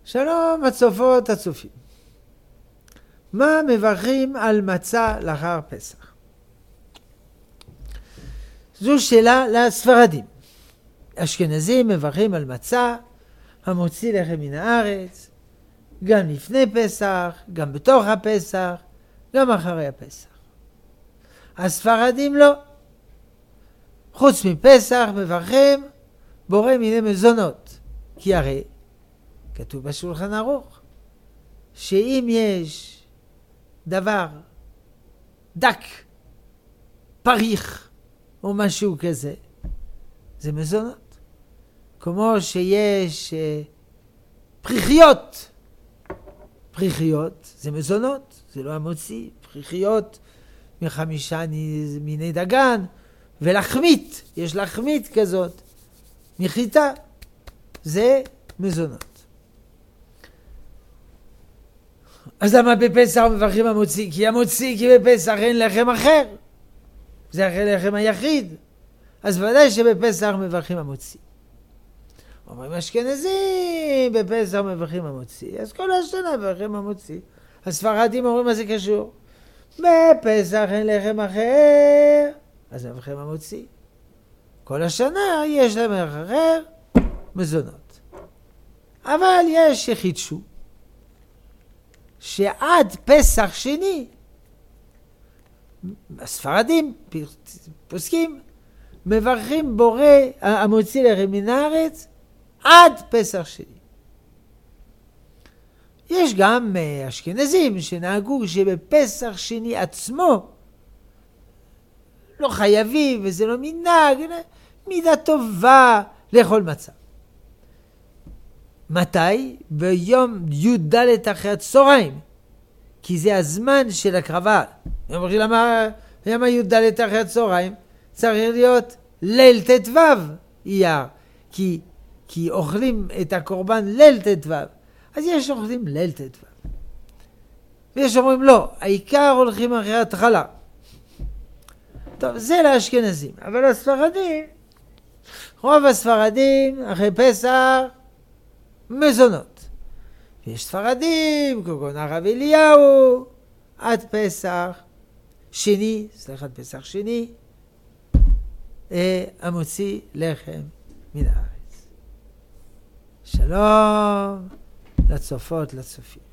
שלום הצופות הצופים. מה מברכים על מצה לאחר פסח? זו שאלה לספרדים. אשכנזים מברכים על מצה המוציא לחם מן הארץ, גם לפני פסח, גם בתוך הפסח, גם אחרי הפסח. הספרדים לא. חוץ מפסח מברכים בורא מיני מזונות, כי הרי כתוב בשולחן ערוך שאם יש דבר דק, פריך או משהו כזה, זה מזונות. כמו שיש פריחיות. פריחיות זה מזונות, זה לא המוציא. פריחיות מחמישה מיני דגן, ולחמית, יש לחמית כזאת, מחיטה, זה מזונות. אז למה בפסח מברכים המוציא? כי בפסח אין לחם אחר. זה הלחם היחיד. אז ודאי שבפסח מברכים המוציא. אומרים אשכנזים, בפסח מברכים המוציא. אז כל השנה מברכים המוציא. הספרדים אומרים מה זה קשור. בפסח אין לחם אחר, אז מברכים המוציא. כל השנה יש להם לחם אחר, מזונות. אבל יש שחידשו. שעד פסח שני, הספרדים פוסקים, מברכים בורא המוציא לחם מן הארץ עד פסח שני. יש גם אשכנזים שנהגו שבפסח שני עצמו לא חייבים וזה לא מנהג, מידה טובה לאכול מצה. מתי? ביום י"ד אחרי הצהריים, כי זה הזמן של הקרבה. אומרים למה י"ד אחרי הצהריים? צריך להיות ליל ט"ו אייר, כי אוכלים את הקורבן ליל ט"ו. אז יש אוכלים ליל ט"ו. ויש אומרים לא, העיקר הולכים אחרי התחלה. טוב, זה לאשכנזים. אבל הספרדים, רוב הספרדים אחרי פסח מזונות. ויש ספרדים, כגון הרב אליהו, עד פסח שני, פסח שני, המוציא לחם מן הארץ. שלום לצופות, לצופים.